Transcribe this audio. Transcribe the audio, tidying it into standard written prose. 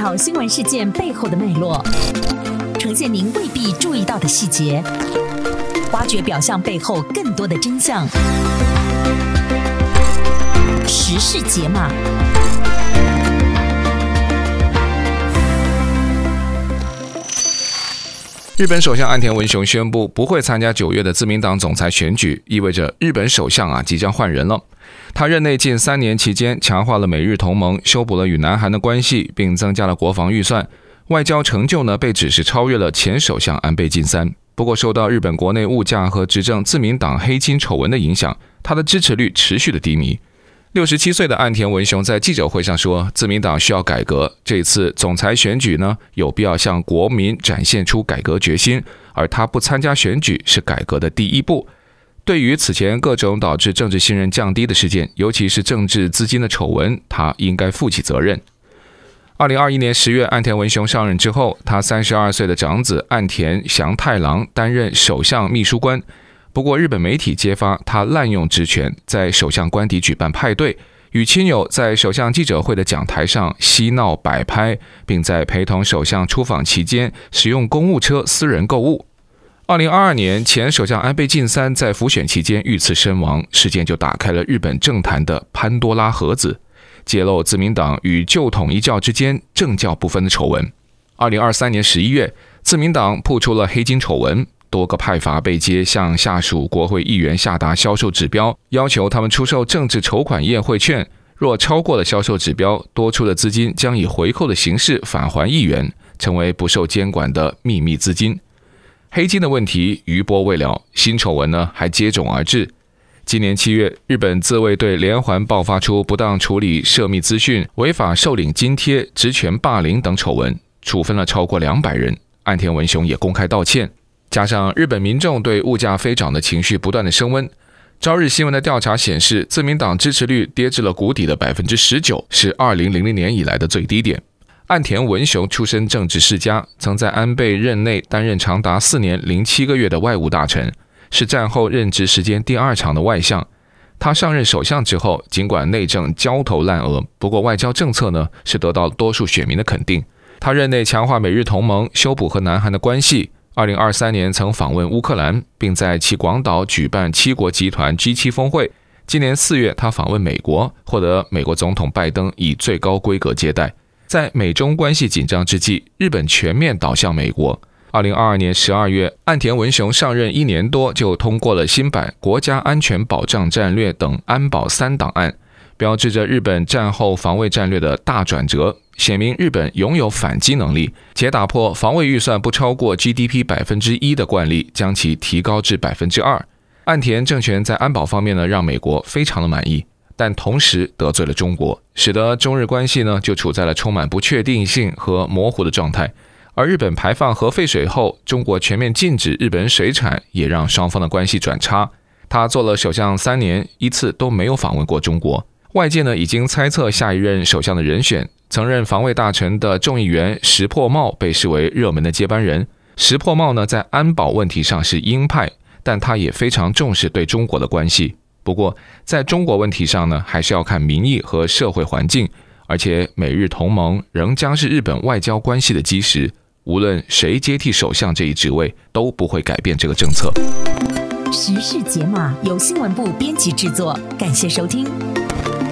条新闻事件背后的脉络，呈现您未必注意到的细节，挖掘表象背后更多的真相。时事解码。 日本首相岸田文雄宣布不会参加9月的自民党总裁选举，意味着日本首相即将换人了。他任内近3年期间强化了美日同盟，修补了与南韩的关系，并增加了国防预算。外交成就被指是超越了前首相安倍晋三。不过受到日本国内物价和执政自民党黑金丑闻的影响，他的支持率持续的低迷。67岁的岸田文雄在记者会上说，自民党需要改革，这次总裁选举有必要向国民展现出改革决心，而他不参加选举是改革的第一步。对于此前各种导致政治信任降低的事件，尤其是政治资金的丑闻，他应该负起责任。2021年10月，岸田文雄上任之后，他32岁的长子岸田祥太郎担任首相秘书官。不过日本媒体揭发他滥用职权，在首相官邸举办派对，与亲友在首相记者会的讲台上嬉闹摆拍，并在陪同首相出访期间使用公务车私人购物。2022年，前首相安倍晋三在辅选期间遇刺身亡，事件就打开了日本政坛的潘多拉盒子，揭露自民党与旧统一教之间政教不分的丑闻。2023年11月，自民党曝出了黑金丑闻，多个派阀被揭向下属国会议员下达销售指标，要求他们出售政治筹款宴会券，若超过了销售指标，多出的资金将以回扣的形式返还议员，成为不受监管的秘密资金。黑金的问题余波未了，新丑闻还接踵而至。今年7月，日本自卫队连环爆发出不当处理涉密资讯、违法受领津贴、职权霸凌等丑闻，处分了超过200人。岸田文雄也公开道歉。加上日本民众对物价飞涨的情绪不断的升温，朝日新闻的调查显示，自民党支持率跌至了谷底的 19%， 是2000年以来的最低点。岸田文雄出身政治世家，曾在安倍任内担任长达4年零7个月的外务大臣，是战后任职时间第2长的外相。他上任首相之后，尽管内政焦头烂额，不过外交政策是得到多数选民的肯定。他任内强化美日同盟，修补和南韩的关系。2023年曾访问乌克兰，并在其广岛举办7国集团 G7 峰会。今年4月，他访问美国，获得美国总统拜登以最高规格接待。在美中关系紧张之际，日本全面倒向美国。2022年12月，岸田文雄上任1年多就通过了新版国家安全保障战略等安保3档案，标志着日本战后防卫战略的大转折，显明日本拥有反击能力，且打破防卫预算不超过 GDP 1% 的惯例，将其提高至 2%。 岸田政权在安保方面让美国非常的满意，但同时得罪了中国，使得中日关系就处在了充满不确定性和模糊的状态。而日本排放核废水后，中国全面禁止日本水产，也让双方的关系转差。他做了首相3年，一次都没有访问过中国。外界已经猜测下一任首相的人选，曾任防卫大臣的众议员石破茂被视为热门的接班人。石破茂在安保问题上是鹰派，但他也非常重视对中国的关系。不过在中国问题上还是要看民意和社会环境，而且美日同盟仍将是日本外交关系的基石，无论谁接替首相这一职位，都不会改变这个政策。 时事解码由新闻部编辑制作，感谢收听。